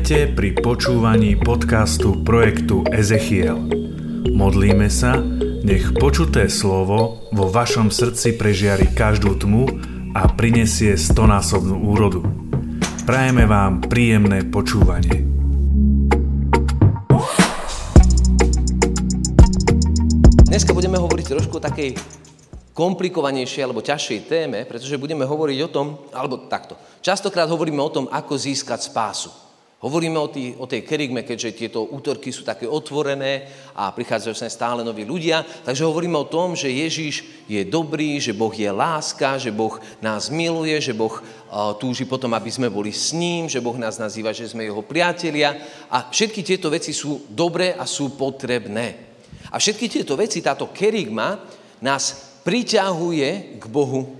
Vítajte pri počúvaní podcastu projektu Ezechiel. Modlíme sa, nech počuté slovo vo vašom srdci prežiari každú tmu a prinesie 100-násobnú úrodu. Prajeme vám príjemné počúvanie. Dneska budeme hovoriť trošku o takej komplikovanejšej alebo ťažšej téme, pretože budeme hovoriť o tom, alebo takto. Častokrát hovoríme o tom, ako získať spásu. Hovoríme o tej kerygme, keďže tieto útorky sú také otvorené a prichádzajú sem stále noví ľudia. Takže hovoríme o tom, že Ježiš je dobrý, že Boh je láska, že Boh nás miluje, že Boh túži potom, aby sme boli s ním, že Boh nás nazýva, že sme jeho priatelia. A všetky tieto veci sú dobré a sú potrebné. A všetky tieto veci, táto kerygma nás priťahuje k Bohu.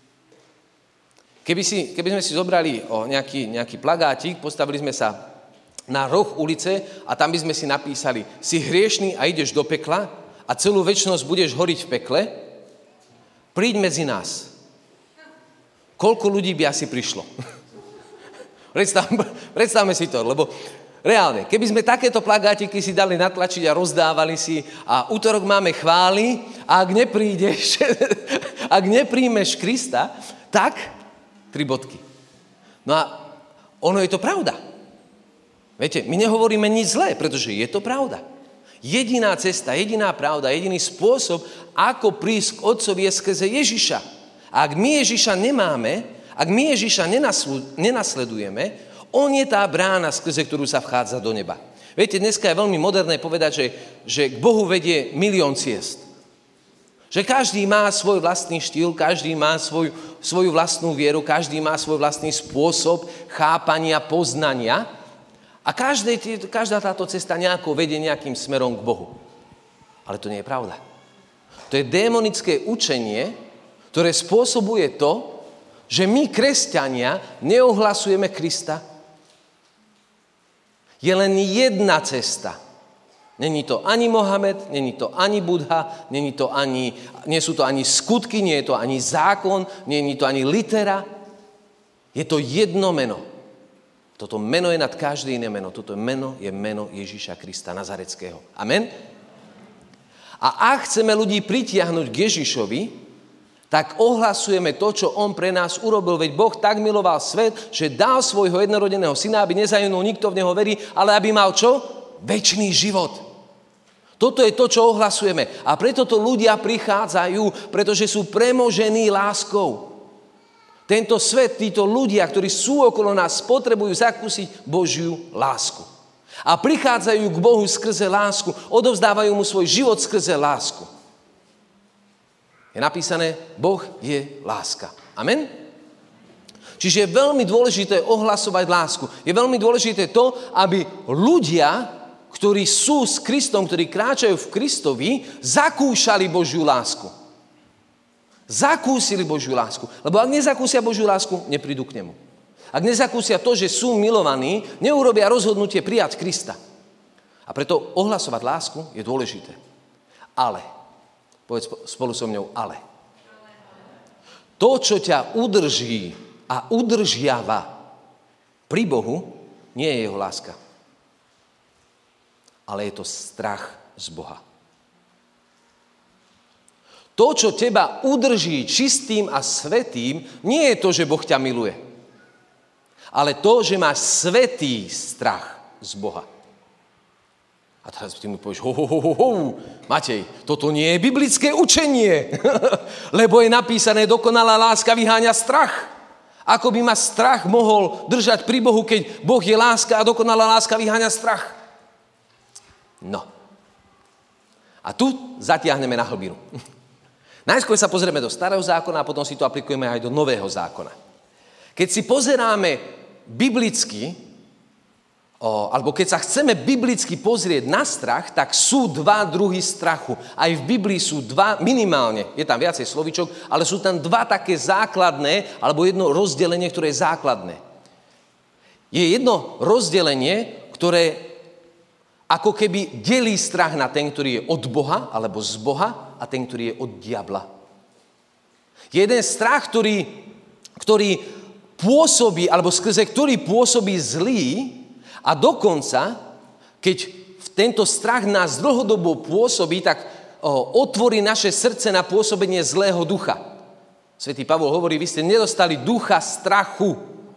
Keby sme si zobrali nejaký plagátik, postavili sme sa na roh ulice a tam by sme si napísali: si hriešný a ideš do pekla a celú večnosť budeš horiť v pekle, príď medzi nás. Koľko ľudí by asi prišlo? Predstavme si to, lebo reálne, keby sme takéto plagátiky si dali natlačiť a rozdávali si a útorok máme chvály a ak neprídeš, ak nepríjmeš Krista, tak 3 bodky. No a ono je to pravda. Viete, my nehovoríme nič zlé, pretože je to pravda. Jediná cesta, jediná pravda, jediný spôsob, ako prísť k Otcovi, je skrze Ježiša. A ak my Ježiša nemáme, ak my Ježiša nenasledujeme, on je tá brána, skrze ktorú sa vchádza do neba. Viete, dneska je veľmi moderné povedať, že k Bohu vedie milión ciest. Že každý má svoj vlastný štýl, každý má svoju vlastnú vieru, každý má svoj vlastný spôsob chápania, poznania a každá táto cesta nejako vedie nejakým smerom k Bohu. Ale to nie je pravda. To je démonické učenie, ktoré spôsobuje to, že my, kresťania, neohlasujeme Krista. Je len jedna cesta. Není to ani Mohamed, není to ani Budha, nie sú to ani skutky, nie je to ani zákon, nie je to ani litera. Je to jedno meno. Toto meno je nad každé iné meno. Toto meno je meno Ježiša Krista Nazareckého. Amen? A ak chceme ľudí pritiahnuť k Ježišovi, tak ohlasujeme to, čo on pre nás urobil. Veď Boh tak miloval svet, že dal svojho jednorodeného syna, aby nezahynul nikto v neho verí, ale aby mal čo? Večný život. Toto je to, čo ohlasujeme. A preto to ľudia prichádzajú, pretože sú premožení láskou. Tento svet, títo ľudia, ktorí sú okolo nás, potrebujú zakúsiť Božiu lásku. A prichádzajú k Bohu skrze lásku, odovzdávajú mu svoj život skrze lásku. Je napísané, Boh je láska. Amen? Čiže je veľmi dôležité ohlasovať lásku. Je veľmi dôležité to, aby ľudia, ktorí sú s Kristom, ktorí kráčajú v Kristovi, zakúšali Božiu lásku. Zakúsili Božiu lásku. Lebo ak nezakúsia Božiu lásku, neprídu k nemu. Ak nezakúsia to, že sú milovaní, neurobia rozhodnutie prijať Krista. A preto ohlasovať lásku je dôležité. Ale, povedz spolu so mňou, ale. To, čo ťa udrží a udržiava pri Bohu, nie je jeho láska. Ale je to strach z Boha. To, čo teba udrží čistým a svätým, nie je to, že Boh ťa miluje. Ale to, že máš svätý strach z Boha. A teraz ty mi povieš, Matej, toto nie je biblické učenie. Lebo je napísané, dokonalá láska vyháňa strach. Ako by ma strach mohol držať pri Bohu, keď Boh je láska a dokonalá láska vyháňa strach? No. A tu zatiahneme na hlbinu. Najskôr sa pozrieme do Starého zákona a potom si to aplikujeme aj do Nového zákona. Keď si pozeráme biblicky, alebo keď sa chceme biblicky pozrieť na strach, tak sú 2 druhy strachu. Aj v Biblii sú 2, minimálne, je tam viacej slovíčok, ale sú tam 2 také základné, alebo jedno rozdelenie, ktoré je základné. Je jedno rozdelenie, ktoré ako keby delí strach na ten, ktorý je od Boha, alebo z Boha, a ten, ktorý je od diabla. Je jeden strach, ktorý pôsobí, alebo skrze ktorý pôsobí zlý, A dokonca, keď tento strach nás dlhodobo pôsobí, tak otvorí naše srdce na pôsobenie zlého ducha. Svätý Pavol hovorí, vy ste nedostali ducha strachu.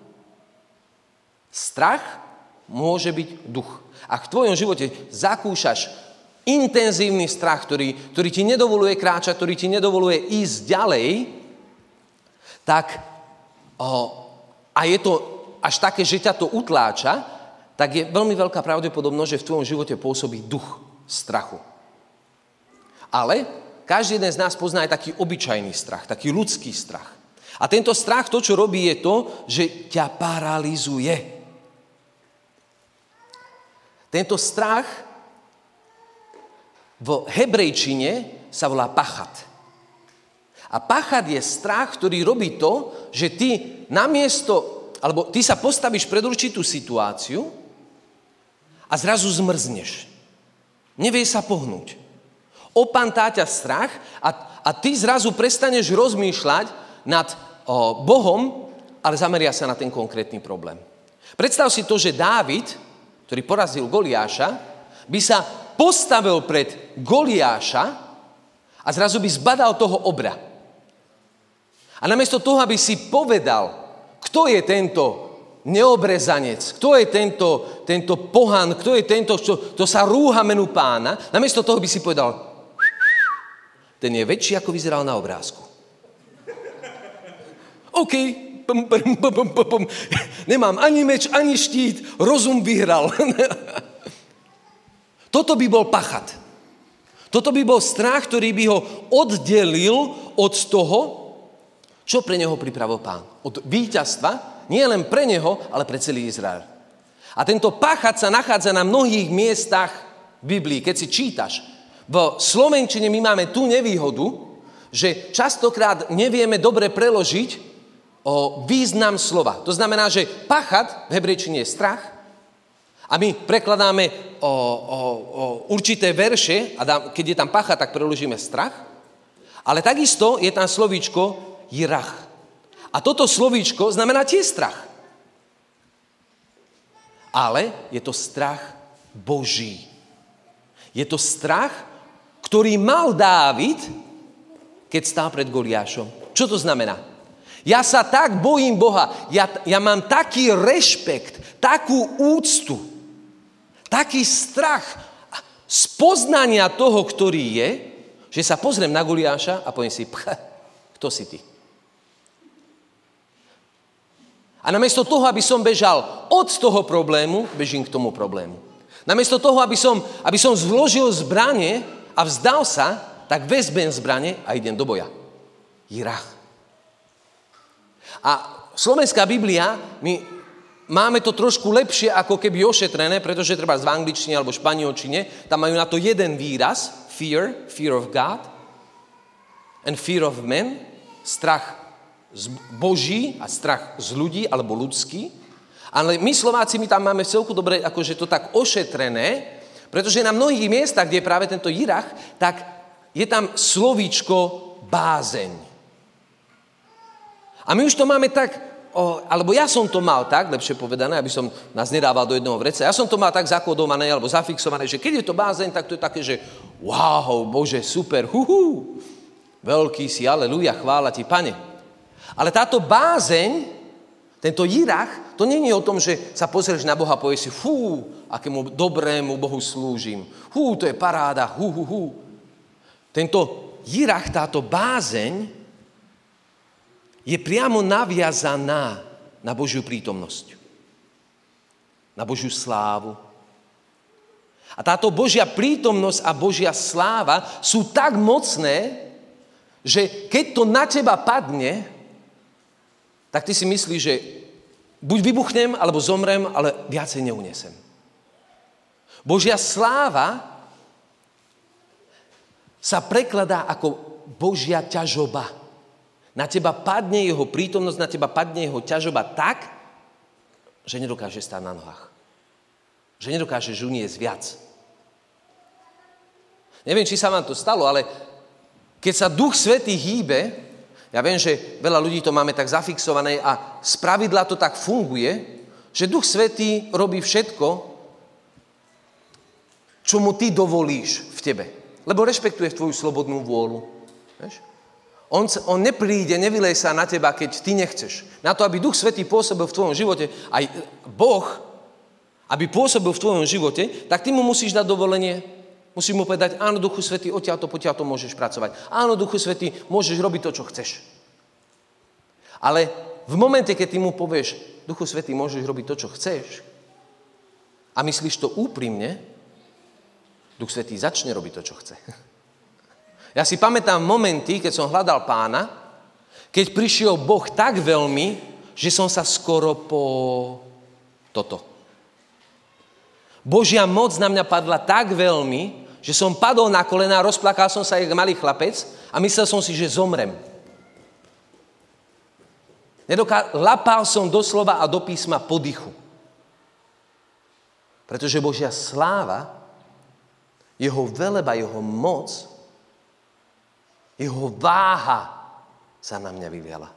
Strach môže byť duch. Ak v tvojom živote zakúšaš intenzívny strach, ktorý ti nedovoluje kráčať, ktorý ti nedovoluje ísť ďalej, tak a je to až také, že ťa to utláča, tak je veľmi veľká pravdepodobnosť, že v tvojom živote pôsobí duch strachu. Ale každý jeden z nás pozná aj taký obyčajný strach, taký ľudský strach. A tento strach, to, čo robí, je to, že ťa paralizuje. Tento strach v hebrejčine sa volá pachat. A pachat je strach, ktorý robí to, že ty alebo ty sa postavíš pred určitú situáciu a zrazu zmrzneš. Nevieš sa pohnúť. Opantá ťa strach a ty zrazu prestaneš rozmýšľať nad Bohom, ale zameria sa na ten konkrétny problém. Predstav si to, že Dávid, ktorý porazil Goliáša, by sa postavil pred Goliáša a zrazu by zbadal toho obra. A namiesto toho, aby si povedal, kto je tento neobrezanec, kto je tento pohan, kto je tento, čo sa rúha menu Pána, namiesto toho by si povedal, ten je väčší, ako vyzeral na obrázku. OK, nemám ani meč, ani štít, rozum vyhral. Toto by bol pachat. Toto by bol strach, ktorý by ho oddelil od toho, čo pre neho pripravil Pán. Od víťazstva, nie len pre neho, ale pre celý Izrael. A tento pachat sa nachádza na mnohých miestach v Biblii. Keď si čítaš, v slovenčine my máme tú nevýhodu, že častokrát nevieme dobre preložiť význam slova. To znamená, že pachat v hebrejčine je strach a my prekladáme určité verše a keď je tam pachat, tak preložíme strach, ale takisto je tam slovíčko jirach. A toto slovíčko znamená tiež strach. Ale je to strach Boží. Je to strach, ktorý mal Dávid, keď stál pred Goliášom. Čo to znamená? Ja sa tak bojím Boha, ja mám taký rešpekt, takú úctu, taký strach z poznania toho, ktorý je, že sa pozriem na Goliáša a poviem si, kto si ty? A namiesto toho, aby som bežal od toho problému, bežím k tomu problému. Namiesto toho, aby som zložil zbranie a vzdal sa, tak vezmem zbranie a idem do boja. Jirach. A slovenská Biblia, my máme to trošku lepšie ako keby ošetrené, pretože treba v angličtine alebo španielčine, tam majú na to jeden výraz, fear of God, and fear of men, strach z Boží a strach z ľudí alebo ľudský. Ale my Slováci, my tam máme celku dobre akože to tak ošetrené, pretože na mnohých miestach, kde je práve tento jirach, tak je tam slovíčko bázeň. A my už to máme tak, alebo ja som to mal tak, lepšie povedané, aby som nás nedával do jedného vreca, ja som to mal tak zakodované alebo zafixované, že keď je to bázeň, tak to je také, že wow, Bože, super, veľký si, aleluja, chvála ti, Pane. Ale táto bázeň, tento jirach, to nie je o tom, že sa pozrieš na Boha a povieš si, akému dobrému Bohu slúžim. To je paráda, Tento jirach, táto bázeň je priamo naviazaná na Božiu prítomnosť. Na Božiu slávu. A táto Božia prítomnosť a Božia sláva sú tak mocné, že keď to na teba padne, tak ty si myslíš, že buď vybuchnem, alebo zomrem, ale viacej neunesem. Božia sláva sa prekladá ako Božia ťažoba. Na teba padne jeho prítomnosť, na teba padne jeho ťažoba tak, že nedokážeš stáť na nohách. Že nedokážeš uniesť viac. Neviem, či sa vám to stalo, ale keď sa Duch Svätý hýbe, ja viem, že veľa ľudí to máme tak zafixované a spravidla to tak funguje, že Duch Svätý robí všetko, čo mu ty dovolíš v tebe. Lebo rešpektuje tvoju slobodnú vôľu. Vieš? On nepríde, nevyleje sa na teba, keď ty nechceš. Na to, aby Duch Svätý pôsobil v tvojom živote, aj Boh, aby pôsobil v tvojom živote, tak ty mu musíš dať dovolenie. Musíš mu povedať, áno, Duchu Svätý, odtiaľto môžeš pracovať. Áno, Duchu Svätý, môžeš robiť to, čo chceš. Ale v momente, keď ty mu povieš, Duchu Svätý, môžeš robiť to, čo chceš, a myslíš to úprimne, Duch Svätý začne robiť to, čo chce. Ja si pamätám momenty, keď som hľadal Pána, keď prišiel Boh tak veľmi, že som sa skoro toto. Božia moc na mňa padla tak veľmi, že som padol na kolená, rozplakal som sa jak malý chlapec a myslel som si, že zomrem. Lapal som doslova a do písma po dychu. Pretože Božia sláva, jeho veleba, jeho moc, jeho váha sa na mňa vyliala.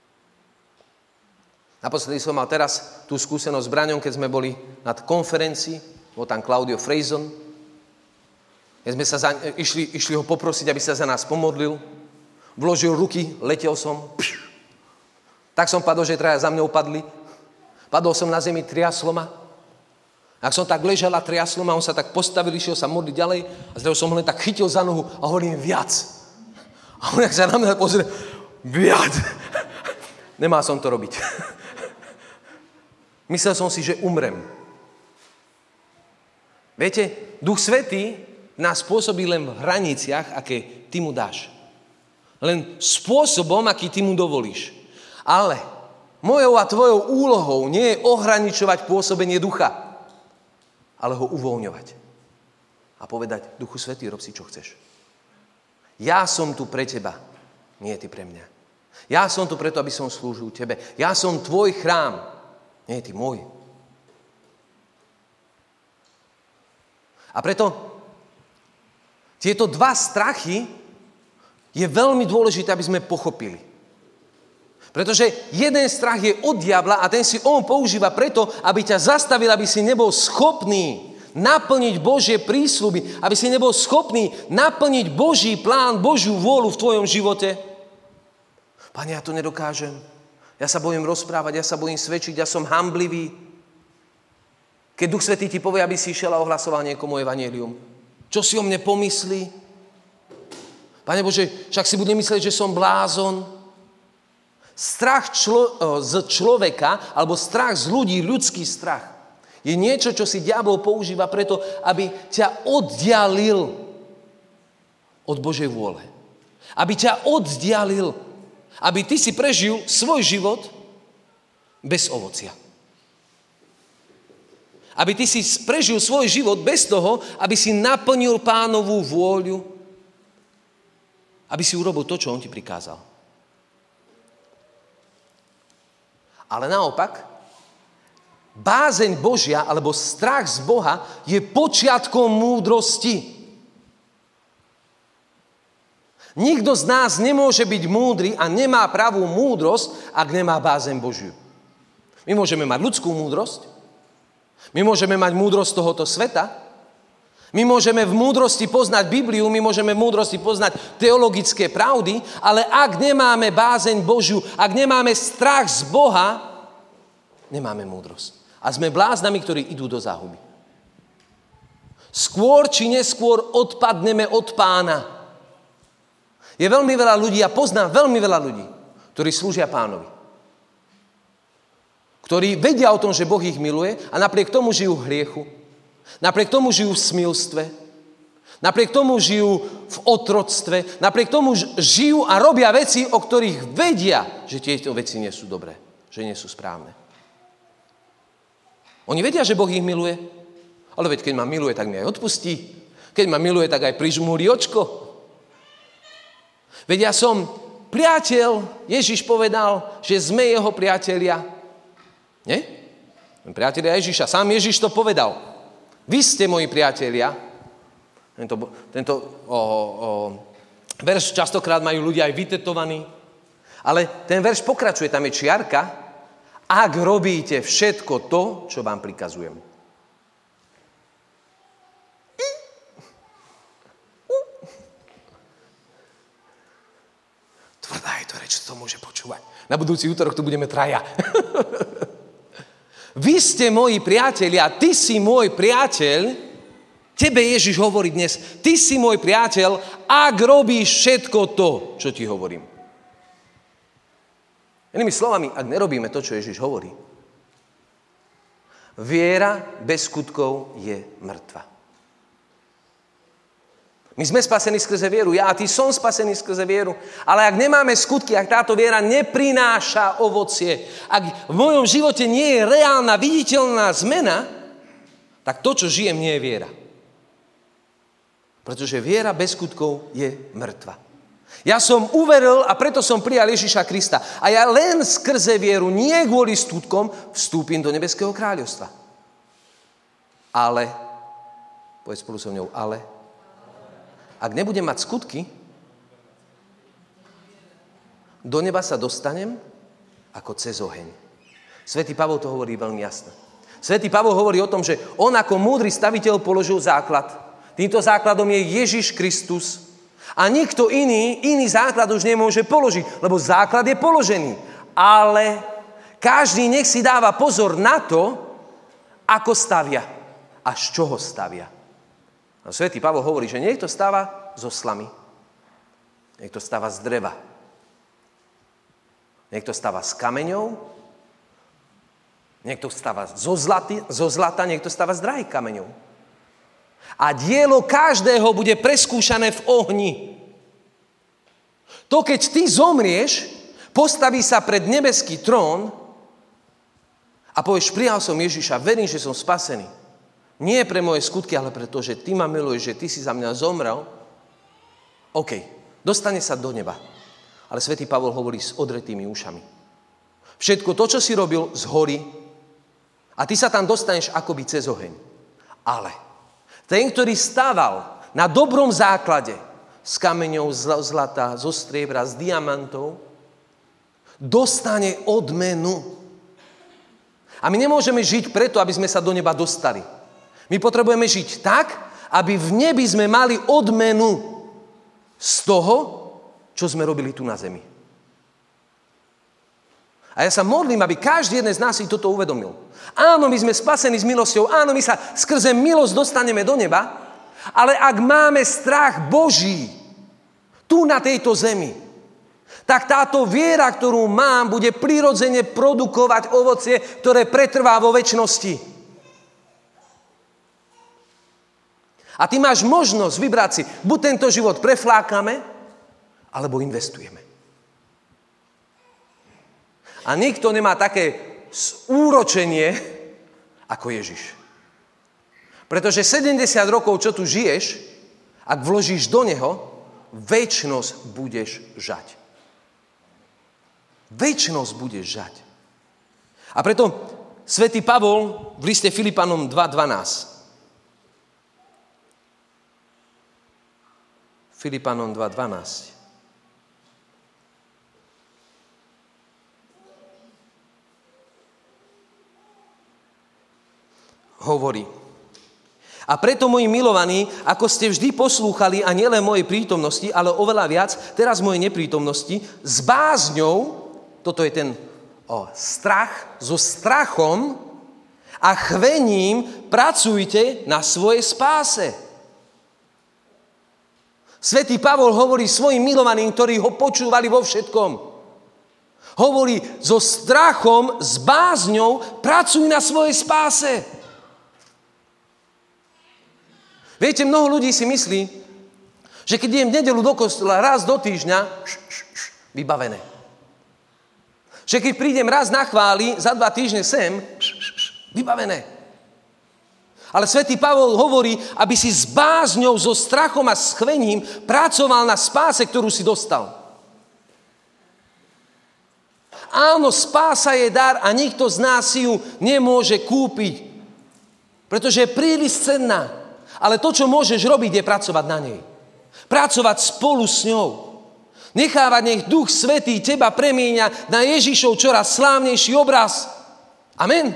Naposledy som mal teraz tú skúsenosť s Braňom, keď sme boli na konferencii, bol tam Claudio Frejzon. Keď sme sa išli ho poprosiť, aby sa za nás pomodlil. Vložil ruky, letel som. Tak som padol, že traja za mňou padli. Padol som na zemi, triaslo ma. Ak som tak ležal a triaslo ma, on sa tak postavil, išiel sa modliť ďalej a zrazu som ho len tak chytil za nohu a hovorím viac. A on jak sa na mňa pozrie, viac. Nemal som to robiť. Myslel som si, že umrem. Viete, Duch Svätý nás pôsobí len v hraniciach, aké ty mu dáš. Len spôsobom, aký ty mu dovolíš. Ale mojou a tvojou úlohou nie je ohraničovať pôsobenie ducha, ale ho uvoľňovať. A povedať, Duchu Svätý, rob si, čo chceš. Ja som tu pre teba, nie ty pre mňa. Ja som tu preto, aby som slúžil tebe. Ja som tvoj chrám, nie ty môj. A preto tieto dva strachy je veľmi dôležité, aby sme pochopili. Pretože jeden strach je od diabla a ten si on používa preto, aby ťa zastavil, aby si nebol schopný naplniť Božie prísľuby, aby si nebol schopný naplniť Boží plán, Božiu vôľu v tvojom živote. Pane, ja to nedokážem. Ja sa bojím rozprávať, ja sa bojím svedčiť, ja som hanblivý. Keď Duch Svätý ti povie, aby si išiel a ohlasoval niekomu evanjelium. Čo si o mne pomyslí? Pane Bože, však si bude myslieť, že som blázon. Strach z človeka, alebo strach z ľudí, ľudský strach, je niečo, čo si diabol používa preto, aby ťa oddialil od Božej vôle. Aby ťa oddialil. Aby ty si prežil svoj život bez ovocia. Aby ty si prežil svoj život bez toho, aby si naplnil Pánovú vôľu. Aby si urobil to, čo on ti prikázal. Ale naopak, bázeň Božia, alebo strach z Boha, je počiatkom múdrosti. Nikto z nás nemôže byť múdry a nemá pravú múdrosť, ak nemá bázeň Božiu. My môžeme mať ľudskú múdrosť, my môžeme mať múdrosť tohoto sveta, my môžeme v múdrosti poznať Bibliu, my môžeme v múdrosti poznať teologické pravdy, ale ak nemáme bázeň Božiu, ak nemáme strach z Boha, nemáme múdrosť. A sme bláznami, ktorí idú do záhuby. Skôr či neskôr odpadneme od Pána. Je veľmi veľa ľudí, ja poznám veľmi veľa ľudí, ktorí slúžia Pánovi. Ktorí vedia o tom, že Boh ich miluje a napriek tomu žijú v hriechu. Napriek tomu žijú v smilstve. Napriek tomu žijú v otroctve. Napriek tomu žijú a robia veci, o ktorých vedia, že tieto veci nie sú dobré. Že nie sú správne. Oni vedia, že Boh ich miluje. Ale veď keď ma miluje, tak mi aj odpustí. Keď ma miluje, tak aj prižmúri očko. Veď ja som priateľ. Ježiš povedal, že sme jeho priatelia. Nie? Priatelia Ježiša. Sám Ježiš to povedal. Vy ste moji priatelia. Tento verš častokrát majú ľudia aj vytetovaný. Ale ten verš pokračuje. Tam je čiarka. Ak robíte všetko to, čo vám prikazujem. dvere, čo to môže počúvať. Na budúci útorok tu budeme traja. Vy ste moji priatelia, ty si môj priateľ. Tebe Ježiš hovorí dnes, ty si môj priateľ, ak robíš všetko to, čo ti hovorím. Inými slovami, ak nerobíme to, čo Ježiš hovorí, viera bez skutkov je mŕtva. My sme spasení skrze vieru, ja a ty som spasený skrze vieru, ale ak nemáme skutky, ak táto viera neprináša ovocie, ak v mojom živote nie je reálna, viditeľná zmena, tak to, čo žijem, nie je viera. Pretože viera bez skutkov je mŕtva. Ja som uveril a preto som prijal Ježiša Krista. A ja len skrze vieru, nie kvôli skutkom, vstúpim do nebeského kráľovstva. Ale, povedz spolu so mňou, ale, ak nebudem mať skutky, do neba sa dostanem ako cez oheň. Svätý Pavol to hovorí veľmi jasne. Svätý Pavol hovorí o tom, že on ako múdry staviteľ položil základ. Týmto základom je Ježiš Kristus. A nikto iný základ už nemôže položiť, lebo základ je položený. Ale každý nech si dáva pozor na to, ako stavia a z čoho stavia. A svätý Pavol hovorí, že niekto stáva zo slamy, niekto stáva z dreva, niekto stáva z kameňov, niekto stáva zo zlata, niekto stáva z drahých kameňov. A dielo každého bude preskúšané v ohni. To, keď ty zomrieš, postaví sa pred nebeský trón a povieš, prijal som Ježiša, verím, že som spasený. Nie pre moje skutky, ale preto, že ty ma miluješ, že ty si za mňa zomrel. OK, dostane sa do neba. Ale svätý Pavol hovorí s odretými ušami. Všetko to, čo si robil, zhorí a ty sa tam dostaneš akoby cez oheň. Ale ten, ktorý stával na dobrom základe z kameňov, z zlata, zo striebra, z diamantov, dostane odmenu. A my nemôžeme žiť preto, aby sme sa do neba dostali. My potrebujeme žiť tak, aby v nebi sme mali odmenu z toho, čo sme robili tu na zemi. A ja sa modlím, aby každý jeden z nás si toto uvedomil. Áno, my sme spasení s milosťou, áno, my sa skrze milosť dostaneme do neba, ale ak máme strach Boží tu na tejto zemi, tak táto viera, ktorú mám, bude prirodzene produkovať ovocie, ktoré pretrvá vo večnosti. A ty máš možnosť vybrať si, buď tento život preflákame, alebo investujeme. A nikto nemá také úročenie ako Ježiš. Pretože 70 rokov, čo tu žiješ, ak vložíš do neho, večnosť budeš žať. Večnosť budeš žať. A preto svätý Pavol v liste Filipanom 2.12. Filipanom 2.12. Hovorí. A preto, moji milovaní, ako ste vždy poslúchali, a nielen mojej prítomnosti, ale oveľa viac, teraz mojej neprítomnosti, s bázňou, toto je ten strach, so strachom a chvením pracujte na svojej spáse. Svätý Pavol hovorí svojim milovaným, ktorí ho počúvali vo všetkom. Hovorí, so strachom, s bázňou pracuj na svojej spáse. Viete, mnoho ľudí si myslí, že keď idem v nedeľu do kostola raz do týždňa, vybavené. Že keď prídem raz na chváli, za 2 týždne sem, vybavené. Ale svätý Pavol hovorí, aby si s bázňou, so strachom a s chvením pracoval na spáse, ktorú si dostal. Áno, spása je dar a nikto z nás si ju nemôže kúpiť, pretože je príliš cenná. Ale to, čo môžeš robiť, je pracovať na nej. Pracovať spolu s ňou. Nechávať, nech Duch Svätý teba premieňa na Ježišov čoraz slávnejší obraz. Amen.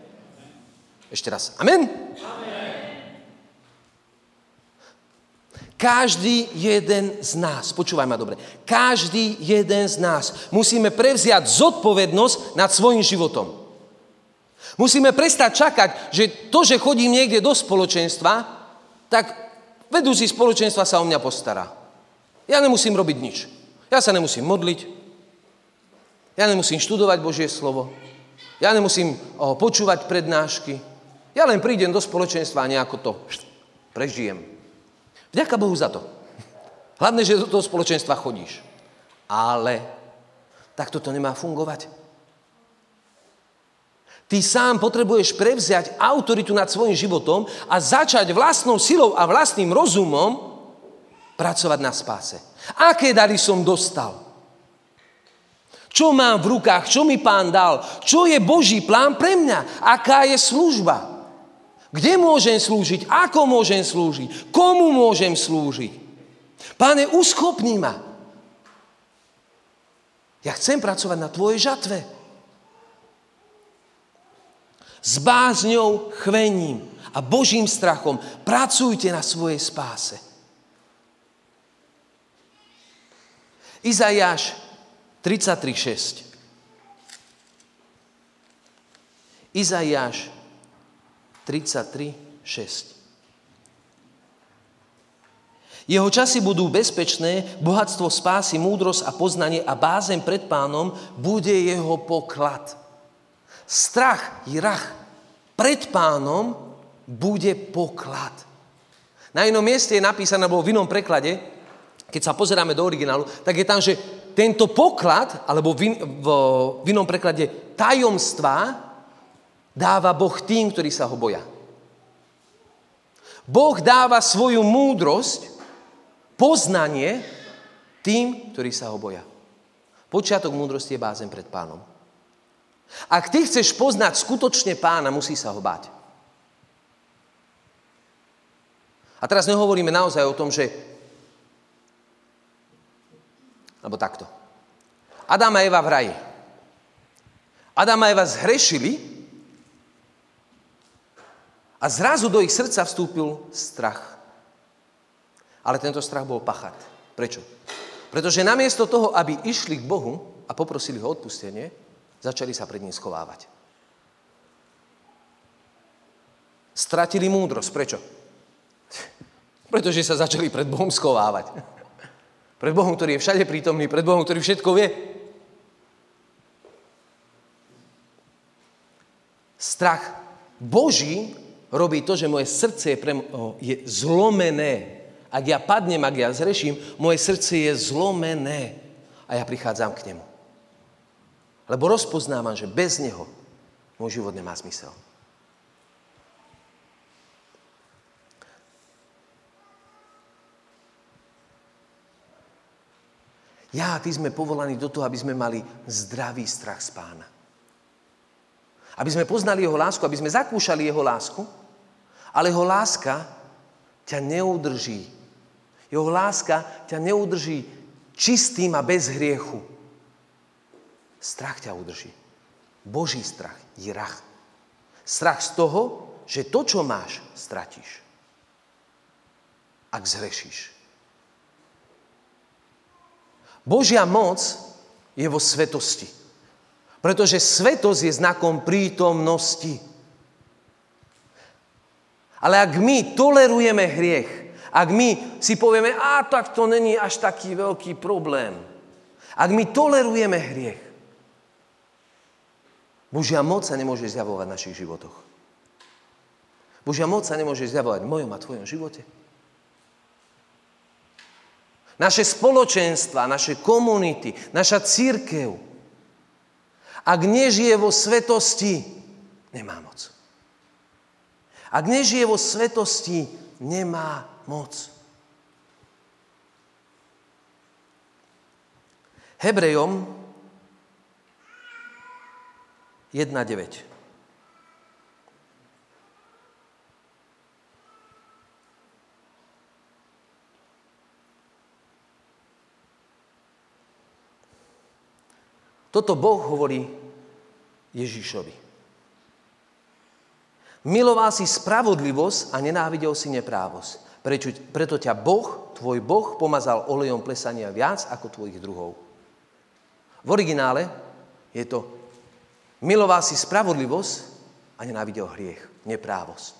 Ešte raz. Amen. Amen. Každý jeden z nás, počúvaj ma dobre, každý jeden z nás musíme prevziať zodpovednosť nad svojím životom. Musíme prestať čakať, že to, že chodím niekde do spoločenstva, tak vedúci spoločenstva sa o mňa postará. Ja nemusím robiť nič. Ja sa nemusím modliť. Ja nemusím študovať Božie slovo. Ja nemusím počúvať prednášky. Ja len prídem do spoločenstva a nejako to prežijem. Vďaka Bohu za to. Hlavne, že do toho spoločenstva chodíš. Ale takto to nemá fungovať. Ty sám potrebuješ prevziať autoritu nad svojím životom a začať vlastnou silou a vlastným rozumom pracovať na spáse. Aké dary som dostal? Čo mám v rukách? Čo mi Pán dal? Čo je Boží plán pre mňa? Aká je služba? Kde môžem slúžiť? Ako môžem slúžiť? Komu môžem slúžiť? Páne, uschopni ma. Ja chcem pracovať na tvojej žatve. S bázňou, chvením a Božím strachom pracujte na svojej spáse. Izaiáš 33:6. Izaiáš 33:6. Jeho časy budú bezpečné, bohatstvo spásy, múdrosť a poznanie a bázeň pred Pánom bude jeho poklad. Strach, jirach, pred Pánom bude poklad. Na inom mieste je napísané, alebo v inom preklade, keď sa pozeráme do originálu, tak je tam, že tento poklad, alebo v inom preklade tajomstvá, dáva Boh tým, ktorí sa ho boja. Boh dáva svoju múdrosť, poznanie tým, ktorí sa ho boja. Počiatok múdrosti je bázeň pred Pánom. Ak ty chceš poznať skutočne Pána, musí sa ho báť. A teraz nehovoríme naozaj o tom, že... Alebo takto. Adam a Eva v raji. Adam a Eva zhrešili a zrazu do ich srdca vstúpil strach. Ale tento strach bol pachat. Prečo? Pretože namiesto toho, aby išli k Bohu a poprosili ho o odpustenie, začali sa pred ním schovávať. Stratili múdrosť. Prečo? Pretože sa začali pred Bohom schovávať. Pred Bohom, ktorý je všade prítomný, pred Bohom, ktorý všetko vie. Strach Boží robí to, že moje srdce je zlomené. Ak ja padnem, ak ja zreším, moje srdce je zlomené. A ja prichádzam k nemu. Lebo rozpoznávam, že bez neho môj život nemá zmysel. Ja a ty sme povolaní do toho, aby sme mali zdravý strach z Pána. Aby sme poznali jeho lásku, aby sme zakúšali jeho lásku, ale jeho láska ťa neudrží. Jeho láska ťa neudrží čistým a bez hriechu. Strach ťa udrží. Boží strach, jirach. Strach z toho, že to, čo máš, stratíš. Ak zhrešíš. Božia moc je vo svetosti. Pretože svetosť je znakom prítomnosti. Ale ak my tolerujeme hriech, ak my si povieme, tak to není až taký veľký problém. Ak my tolerujeme hriech, Božia moc sa nemôže zjavovať v našich životoch. Božia moc sa nemôže zjavovať v mojom a tvojom živote. Naše spoločenstva, naše komunity, naša cirkev, ak nežije vo svetosti, nemá moc. Ak nežije vo svetosti, nemá moc. Hebrejom 1:9. Toto Boh hovorí Ježišovi. Miloval si spravodlivosť a nenávidel si neprávosť. Preto ťa tvoj Boh, pomazal olejom plesania viac ako tvojich druhov. V originále je to: miloval si spravodlivosť a nenávidel hriech, neprávosť.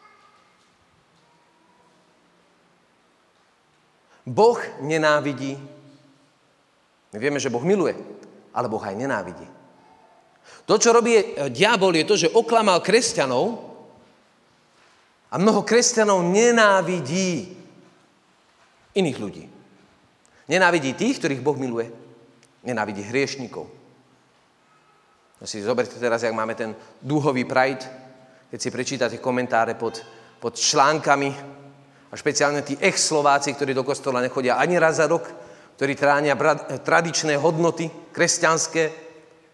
Boh nenávidí. My vieme, že Boh miluje, ale Boh aj nenávidí. To, čo robí diabol, je to, že oklamal kresťanov a mnoho kresťanov nenávidí iných ľudí. Nenávidí tých, ktorých Boh miluje. Nenávidí hriešnikov. Si zoberte teraz, jak máme ten dúhový Pride, keď si prečítate komentáre pod článkami a špeciálne tí ex-Slováci, ktorí do kostola nechodia ani raz za rok, ktorí tránia tradičné hodnoty kresťanské.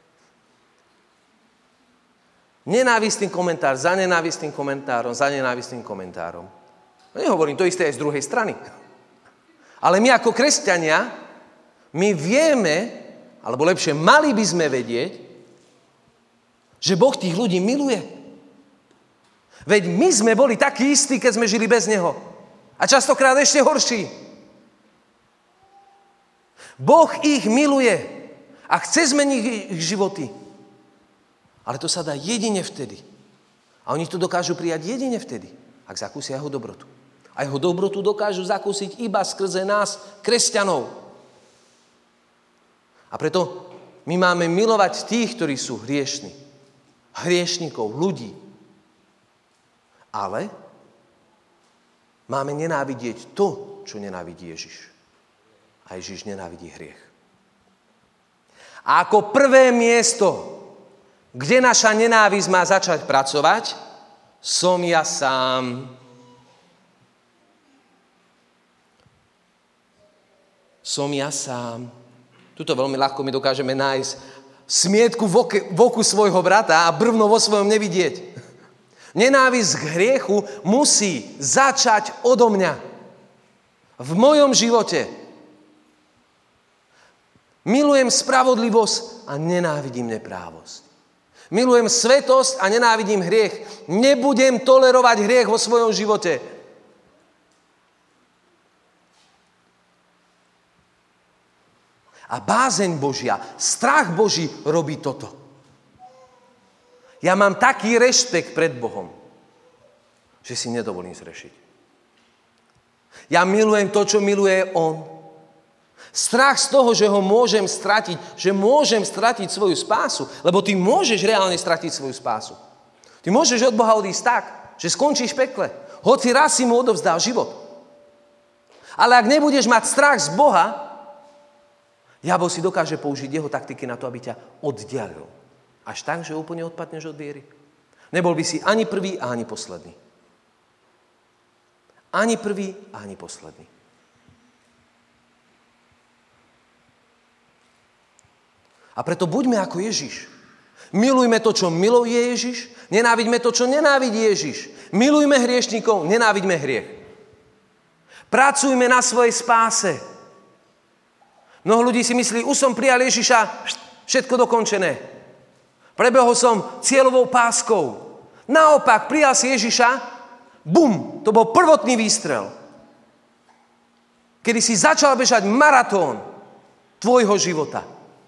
Nenávistný komentár za nenávistným komentárom, za nenávistným komentárom. Nehovorím to isté aj z druhej strany. Ale my ako kresťania, my vieme, alebo lepšie mali by sme vedieť, že Boh tých ľudí miluje. Veď my sme boli takí istí, keď sme žili bez Neho. A častokrát ešte horší. Boh ich miluje a chce zmeniť ich životy. Ale to sa dá jedine vtedy. A oni to dokážu prijať jedine vtedy, ak zakúsia jeho dobrotu. A jeho dobrotu dokážu zakúsiť iba skrze nás, kresťanov. A preto my máme milovať tých, ktorí sú hriešni. Hriešnikov, ľudí. Ale máme nenávidieť to, čo nenávidí Ježiš. A Ježiš nenávidí hriech. A ako prvé miesto, kde naša nenávisť má začať pracovať, som ja sám. Som ja sám. Tuto veľmi ľahko my dokážeme nájsť smietku v oku svojho brata a brvno vo svojom nevidieť. Nenávisť k hriechu musí začať odo mňa. V mojom živote. Milujem spravodlivosť a nenávidím neprávosť. Milujem svetosť a nenávidím hriech. Nebudem tolerovať hriech vo svojom živote. A bázeň Božia, strach Boží robí toto. Ja mám taký rešpekt pred Bohom, že si nedovolím zrešiť. Ja milujem to, čo miluje On. Strach z toho, že ho môžem stratiť, že môžem stratiť svoju spásu, lebo ty môžeš reálne stratiť svoju spásu. Ty môžeš od Boha odísť tak, že skončíš v pekle, hoci raz si mu odovzdal život. Ale ak nebudeš mať strach z Boha, diabol si dokáže použiť jeho taktiky na to, aby ťa oddialil. Až tak, že úplne odpadneš od viery. Nebol by si ani prvý a ani posledný. Ani prvý a ani posledný. A preto buďme ako Ježiš. Milujme to, čo miluje Ježiš, nenávidme to, čo nenávidí Ježiš. Milujme hriešnikov, nenávidme hriech. Pracujme na svojej spáse. Mnoho ľudí si myslí, už som prijal Ježiša, všetko dokončené. Prebehol som cieľovou páskou. Naopak, prijal si Ježiša, bum, to bol prvotný výstrel. Kedy si začal bežať maratón tvojho života.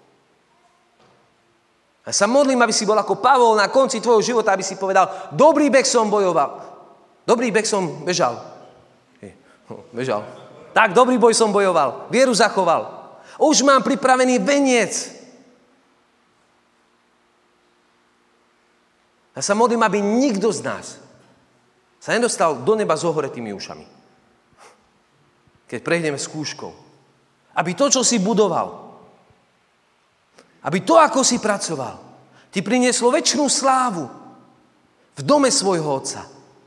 Ja sa modlím, aby si bol ako Pavol na konci tvojho života, aby si povedal, dobrý beh som bojoval. Dobrý beh som bežal. Bežal. Tak, dobrý boj som bojoval. Vieru zachoval. Už mám pripravený veniec. Ja sa modlím, aby nikto z nás sa nedostal do neba s ohoretými ušami. Keď prejdeme skúškou. Aby to, čo si budoval, aby to, ako si pracoval, ti prinieslo večnú slávu v dome svojho otca.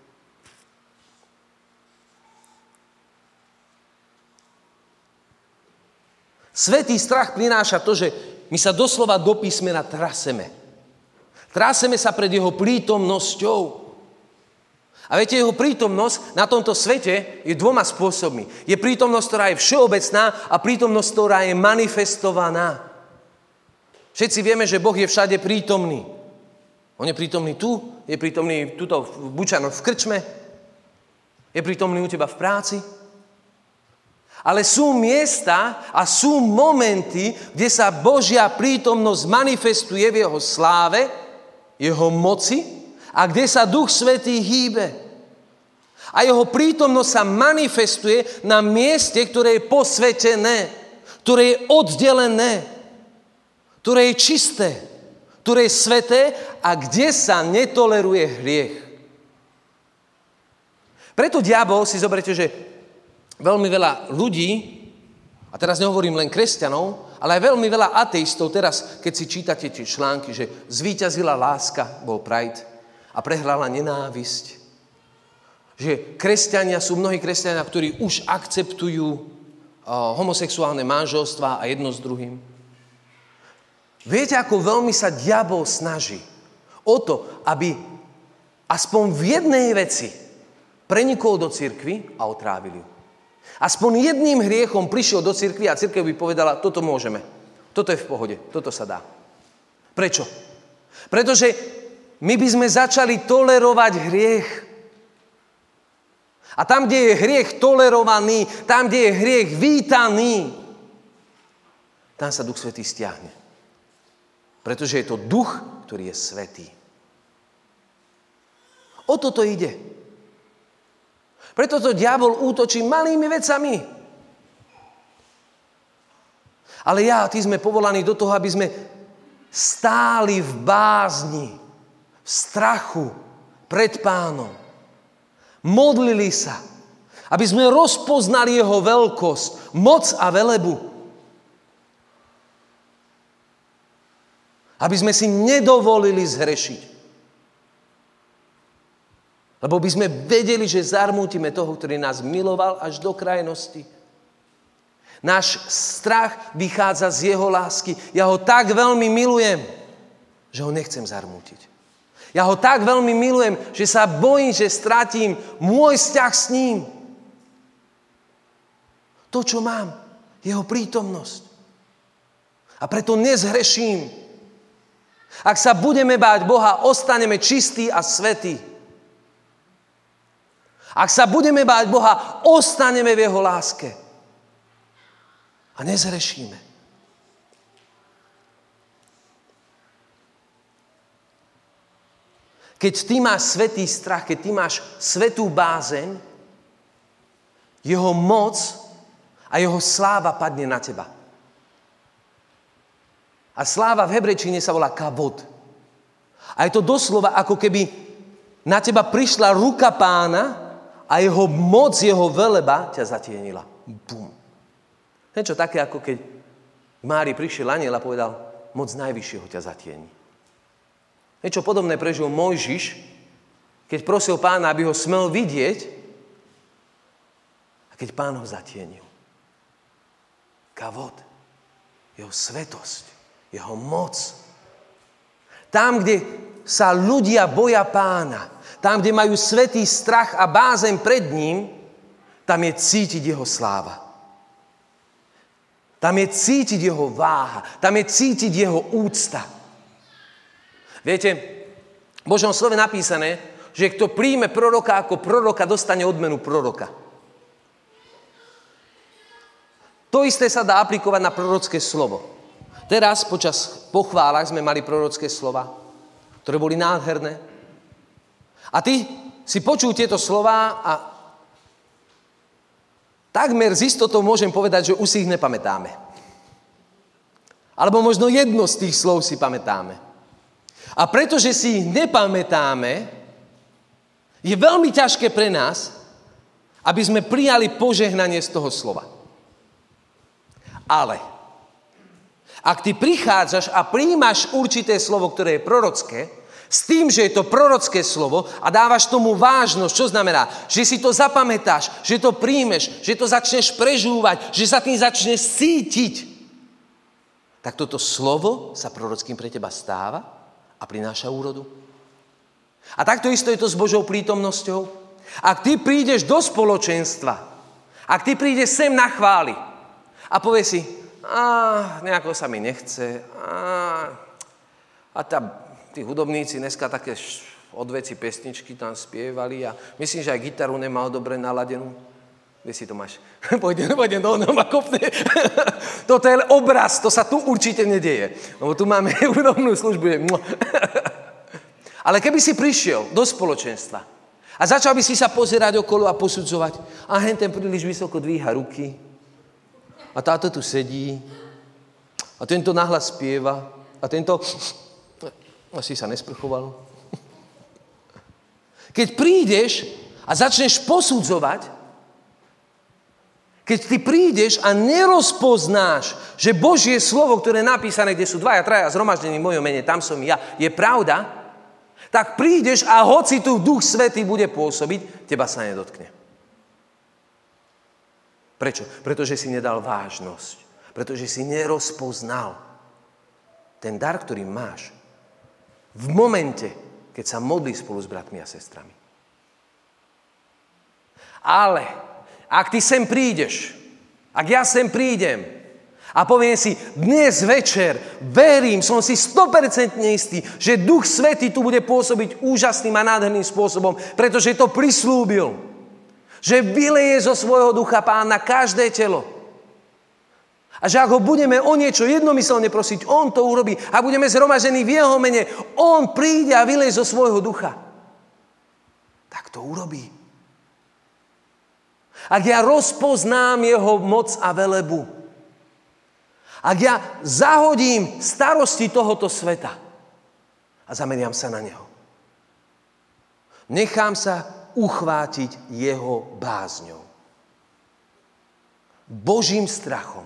Svätý strach prináša to, že my sa doslova do písmena traseme. Traseme sa pred jeho prítomnosťou. A viete, jeho prítomnosť na tomto svete je dvoma spôsobmi. Je prítomnosť, ktorá je všeobecná a prítomnosť, ktorá je manifestovaná. Všetci vieme, že Boh je všade prítomný. On je prítomný tu, je prítomný tuto v Bučanoch v krčme, Je prítomný u teba v práci? Ale sú miesta a sú momenty, kde sa Božia prítomnosť manifestuje v jeho sláve, jeho moci a kde sa Duch Svätý hýbe. A jeho prítomnosť sa manifestuje na mieste, ktoré je posvätené, ktoré je oddelené, ktoré je čisté, ktoré je sväté a kde sa netoleruje hriech. Preto diabol, si zoberte, že veľmi veľa ľudí, a teraz nehovorím len kresťanov, ale aj veľmi veľa ateistov, teraz, keď si čítate tie články, že zvíťazila láska, bol Pride, a prehrala nenávisť. Že kresťania, sú mnohí kresťania, ktorí už akceptujú homosexuálne manželstvá a jedno s druhým. Viete, ako veľmi sa diabol snaží o to, aby aspoň v jednej veci prenikol do cirkvi a otrávil ju. Aspoň jedným hriechom prišiel do cirkvi a cirkev by povedala, toto môžeme, toto je v pohode, toto sa dá. Prečo? Pretože my by sme začali tolerovať hriech. A tam, kde je hriech tolerovaný, tam, kde je hriech vítaný, tam sa Duch Svätý stiahne. Pretože je to duch, ktorý je svätý. O toto ide. Preto to diabol útočí malými vecami. Ale ja a ty sme povolaní do toho, aby sme stáli v bázni, v strachu pred Pánom. Modlili sa, aby sme rozpoznali jeho veľkosť, moc a velebu. Aby sme si nedovolili zhrešiť. Lebo by sme vedeli, že zarmútime toho, ktorý nás miloval až do krajnosti. Náš strach vychádza z jeho lásky. Ja ho tak veľmi milujem, že ho nechcem zarmútiť. Ja ho tak veľmi milujem, že sa bojím, že stratím môj vzťah s ním. To, čo mám, jeho prítomnosť. A preto nezhreším. Ak sa budeme báť Boha, ostaneme čistí a svätí. Ak sa budeme báť Boha, ostaneme v jeho láske. A nezhrešíme. Keď ty máš svätý strach, keď ty máš svätú bázeň, jeho moc a jeho sláva padne na teba. A sláva v hebrejčine sa volá kavod. A je to doslova, ako keby na teba prišla ruka Pána a jeho moc, jeho veleba ťa zatienila. Bum. Niečo také, ako keď Márii prišiel anjel a povedal, moc najvyššieho ťa zatieni. Niečo podobné prežil Mojžiš, keď prosil Pána, aby ho smel vidieť, a keď Pán ho zatienil. Kavod, jeho svetosť, jeho moc. Tam, kde sa ľudia boja Pána, tam, kde majú svätý strach a bázeň pred ním, tam je cítiť jeho sláva. Tam je cítiť jeho váha. Tam je cítiť jeho úcta. Viete, v Božom slove napísané, že kto príjme proroka ako proroka, dostane odmenu proroka. To isté sa dá aplikovať na prorocké slovo. Teraz, počas pochválach sme mali prorocké slova, ktoré boli nádherné. A ty si počul tieto slova a takmer z istotou môžem povedať, že už si ich nepamätáme. Alebo možno jedno z tých slov si pamätáme. A pretože si ich nepamätáme, je veľmi ťažké pre nás, aby sme prijali požehnanie z toho slova. Ale ak ty prichádzaš a prijímaš určité slovo, ktoré je prorocké, s tým, že je to prorocké slovo a dávaš tomu vážnosť, čo znamená? Že si to zapamätáš, že to príjmeš, že to začneš prežúvať, že sa tým začneš cítiť. Tak toto slovo sa prorockým pre teba stáva a prináša úrodu. A takto isto je to s Božou prítomnosťou. Ak ty prídeš do spoločenstva, ak ty prídeš sem na chváli a povieš si, nejako sa mi nechce, tí hudobníci dneska také odveci pesničky tam spievali a myslím, že aj gitaru nemal dobre naladenú. Kde si to máš? Pôjdem do ma kopne. Toto je obraz, to sa tu určite nedieje. Lebo tu máme údobnú službu. Ale keby si prišiel do spoločenstva a začal by si sa pozerať okolo a posudzovať a hen ten príliš vysoko dvíha ruky a táto tu sedí a tento nahlas spieva a tento asi sa nesprchoval. Keď prídeš a začneš posudzovať, keď ty prídeš a nerozpoznáš, že Božie slovo, ktoré je napísané, kde sú 2 a 3 zhromaždení v mojom mene, tam som ja, je pravda, tak prídeš a hoci tu Duch Svätý bude pôsobiť, teba sa nedotkne. Prečo? Pretože si nedal vážnosť. Pretože si nerozpoznal ten dar, ktorý máš v momente, keď sa modlí spolu s bratmi a sestrami. Ale ak ty sem prídeš, ak ja sem prídem a poviem si, dnes večer verím, som si 100% istý, že Duch Svätý tu bude pôsobiť úžasným a nádherným spôsobom, pretože to prislúbil, že vyleje zo svojho ducha Pán na každé telo. A že ak ho budeme o niečo jednomyselne prosiť, on to urobí. A budeme zhromaždení v jeho mene, on príde a vyleje zo svojho ducha. Tak to urobí. Ak ja rozpoznám jeho moc a velebu, ak ja zahodím starosti tohoto sveta a zameriam sa na neho, nechám sa uchvátiť jeho bázňou, Božím strachom.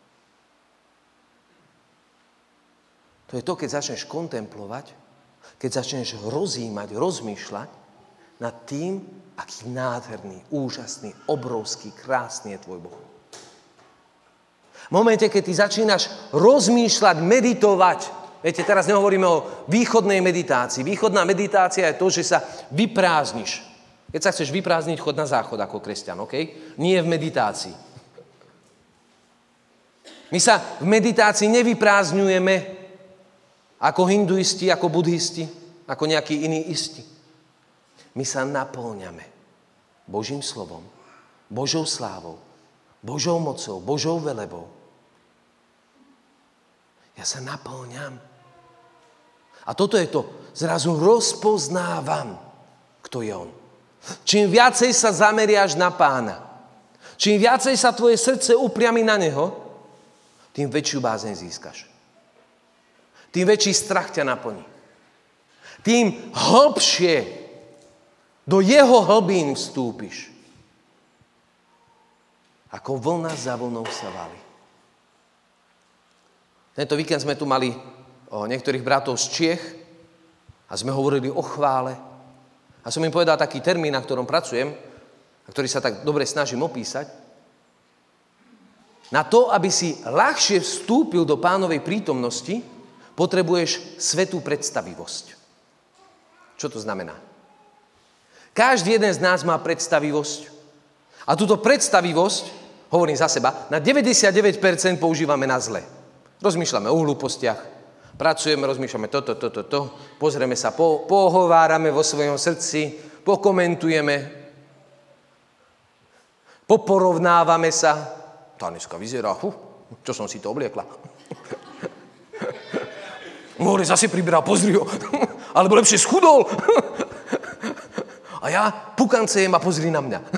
To je to, keď začneš kontemplovať, keď začneš rozjímať, rozmýšľať nad tým, aký nádherný, úžasný, obrovský, krásny je tvoj Boh. V momente, keď ty začínaš rozmýšľať, meditovať, viete, teraz nehovoríme o východnej meditácii. Východná meditácia je to, že sa vyprázdniš. Keď sa chceš vyprázdniť, chod na záchod ako kresťan, okej? Nie v meditácii. My sa v meditácii nevyprázdňujeme ako hinduisti, ako budhisti, ako nejakí iní isti. My sa napĺňame Božím slovom, Božou slávou, Božou mocou, Božou velebou. Ja sa napĺňam. A toto je to. Zrazu rozpoznávam, kto je on. Čím viacej sa zameriaš na Pána, čím viacej sa tvoje srdce upriami na neho, tým väčšiu bázeň získaš. Tým väčší strach ťa naplní. Tým hlbšie do jeho hlbín vstúpiš. Ako vlna za vlnou sa valí. Tento víkend sme tu mali niektorých bratov z Čiech a sme hovorili o chvále. A som im povedal taký termín, na ktorom pracujem, a ktorý sa tak dobre snažím opísať. Na to, aby si ľahšie vstúpil do Pánovej prítomnosti, potrebuješ svätú predstavivosť. Čo to znamená? Každý jeden z nás má predstavivosť. A túto predstavivosť, hovorím za seba, na 99% používame na zle. Rozmýšľame o hlúpostiach, pracujeme, rozmýšľame toto, pozrieme sa, pohovárame vo svojom srdci, pokomentujeme, poporovnávame sa. Tá dneska vyzerá, čo som si to obliekla. More zase pribral, pozri ho. Alebo lepšie schudol. A ja pukancejem a pozri na mňa.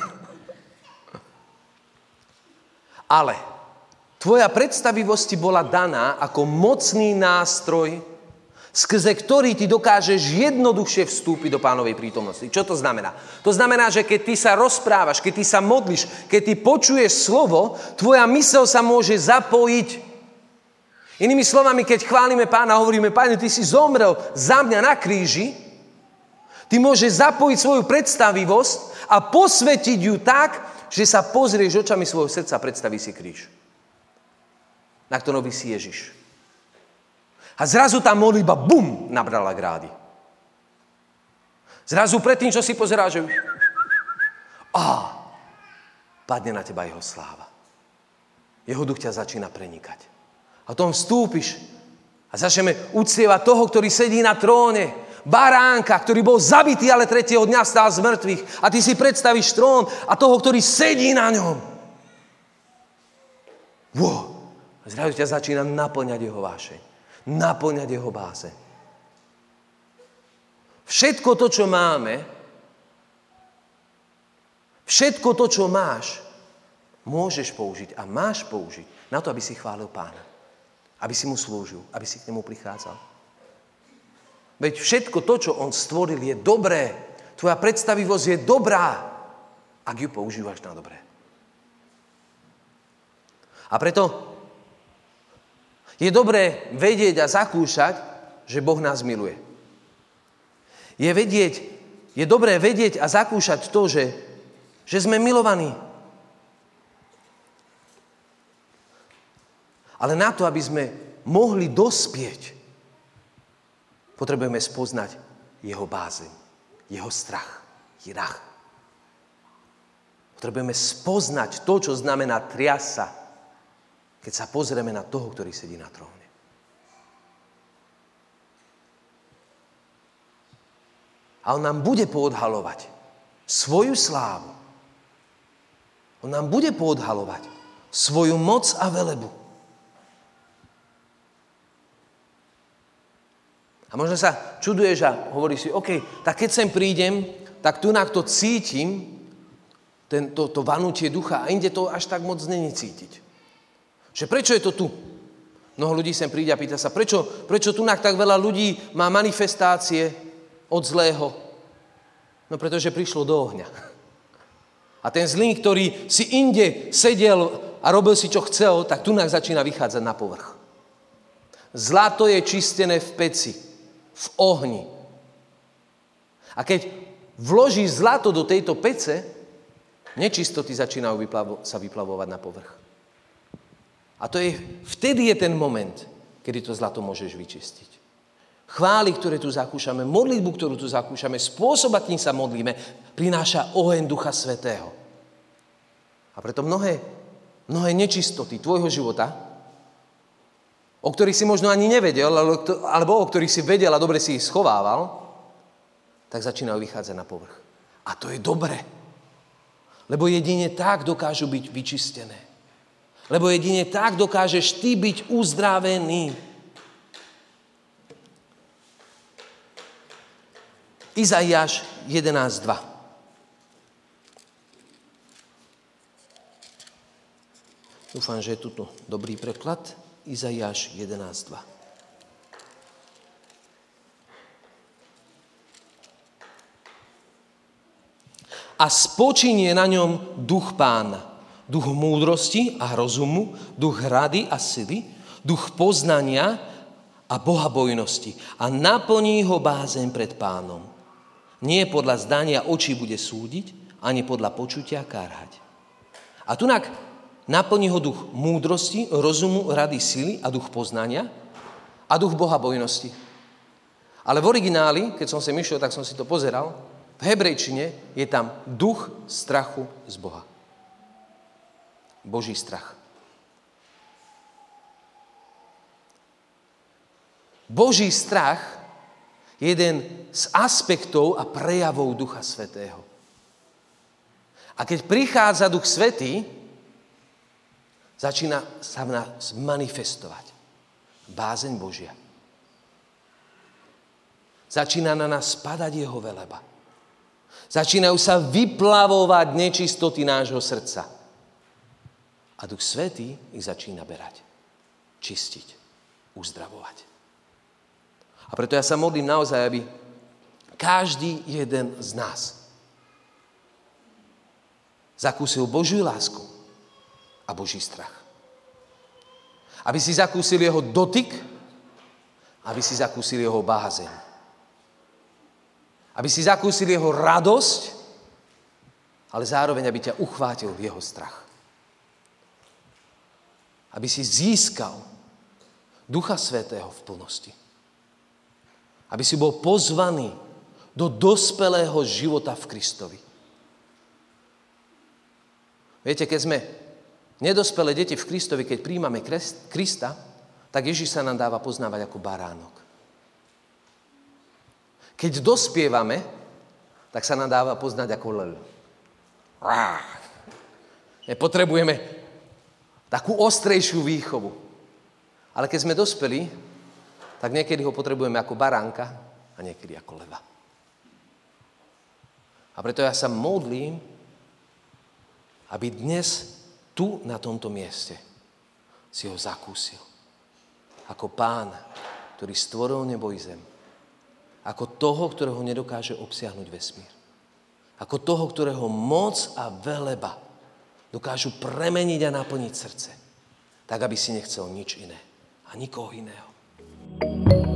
Ale tvoja predstavivosť ti bola daná ako mocný nástroj, skrze ktorý ty dokážeš jednoduchšie vstúpiť do Pánovej prítomnosti. Čo to znamená? To znamená, že keď ty sa rozprávaš, keď ty sa modlíš, keď ty počuješ slovo, tvoja myseľ sa môže zapojiť. Inými slovami, keď chválime Pána, hovoríme, Pane, ty si zomrel za mňa na kríži, ty môžeš zapojiť svoju predstavivosť a posvetiť ju tak, že sa pozrieš očami svojho srdca a predstaví si kríž, na ktorom by si Ježiš. A zrazu tá modlitba, bum, nabrala grády. Zrazu predtým, čo si pozeráš, že padne na teba jeho sláva. Jeho duch ťa začína prenikať. A tom vstúpiš a začneme uctievať toho, ktorý sedí na tróne. baránka, ktorý bol zabitý, ale 3. dňa stál z mŕtvych. A ty si predstavíš trón a toho, ktorý sedí na ňom. Zrazu ťa začína naplňať jeho vášeň. Naplňať jeho bázeň. Všetko to, čo máme, všetko to, čo máš, môžeš použiť a máš použiť na to, aby si chválil Pána. Aby si mu slúžil, aby si k nemu prichádzal. Veď všetko to, čo on stvoril, je dobré. Tvoja predstavivosť je dobrá, ak ju používaš na dobré. A preto je dobré vedieť a zakúšať, že Boh nás miluje. Je dobré vedieť a zakúšať to, že sme milovaní. Ale na to, aby sme mohli dospieť, potrebujeme spoznať jeho bázeň, jeho strach, jirach. Potrebujeme spoznať to, čo znamená triasa, keď sa pozrieme na toho, ktorý sedí na tróne. A on nám bude poodhalovať svoju slávu. On nám bude poodhalovať svoju moc a velebu. A možno sa čuduješ a hovoríš si, OK, tak keď sem prídem, tak tu to cítim, to vanutie ducha a inde to až tak moc není cítiť. Že prečo je to tu? Mnoho ľudí sem príde a pýta sa, prečo tu tak veľa ľudí má manifestácie od zlého? No pretože prišlo do ohňa. A ten zlý, ktorý si inde sedel a robil si, čo chcel, tak tu začína vychádzať na povrch. Zlato je čistené v peci, v ohni. A keď vložíš zlato do tejto pece, nečistoty začínajú sa vyplavovať na povrch. A vtedy je ten moment, kedy to zlato môžeš vyčistiť. Chvály, ktoré tu zakúšame, modlitbu, ktorú tu zakúšame, spôsob, akým sa modlíme, prináša oheň Ducha Svätého. A preto mnohé nečistoty tvojho života, o ktorých si možno ani nevedel, alebo o ktorých si vedel a dobre si ich schovával, tak začínajú vychádzať na povrch. A to je dobre. Lebo jedine tak dokážu byť vyčistené. Lebo jedine tak dokážeš ty byť uzdravený. Izaiáš 11.2. Dúfam, že je tu dobrý preklad. Izaiáš 11.2. A spočinie na ňom duch Pána, duch múdrosti a rozumu, duch rady a sily, duch poznania a bohabojnosti a naplní ho bázeň pred Pánom. Nie podľa zdania očí bude súdiť, ani podľa počutia kárhať. A tunak naplní ho duch múdrosti, rozumu, rady, sily a duch poznania a duch bohabojnosti. Ale v origináli, keď som sem išiel, tak som si to pozeral, v hebrejčine je tam duch strachu z Boha. Boží strach. Boží strach je jeden z aspektov a prejavov Ducha Svätého. A keď prichádza Duch Svätý, začína sa v nás manifestovať bázeň Božia. Začína na nás spadať jeho veleba. Začínajú sa vyplavovať nečistoty nášho srdca. A Duch Svätý ich začína berať, čistiť, uzdravovať. A preto ja sa modlím naozaj, aby každý jeden z nás zakúsil Božiu lásku a Boží strach. Aby si zakúsil jeho dotyk, aby si zakúsil jeho bázeň. Aby si zakúsil jeho radosť, ale zároveň, aby ťa uchvátil v jeho strach. Aby si získal Ducha Svätého v plnosti. Aby si bol pozvaný do dospelého života v Kristovi. Viete, keď sme nedospelé deti v Kristovi, keď príjmame Krista, tak Ježiš sa nám dáva poznávať ako baránok. Keď dospievame, tak sa nám dáva poznať ako lev. Potrebujeme takú ostrejšiu výchovu. Ale keď sme dospeli, tak niekedy ho potrebujeme ako baránka a niekedy ako leva. A preto ja sa modlím, aby dnes tu, na tomto mieste, si ho zakúsil. Ako Pán, ktorý stvoril nebo i zem. Ako toho, ktorého nedokáže obsiahnuť vesmír. Ako toho, ktorého moc a veleba dokážu premeniť a naplniť srdce. Tak, aby si nechcel nič iné. A nikoho iného.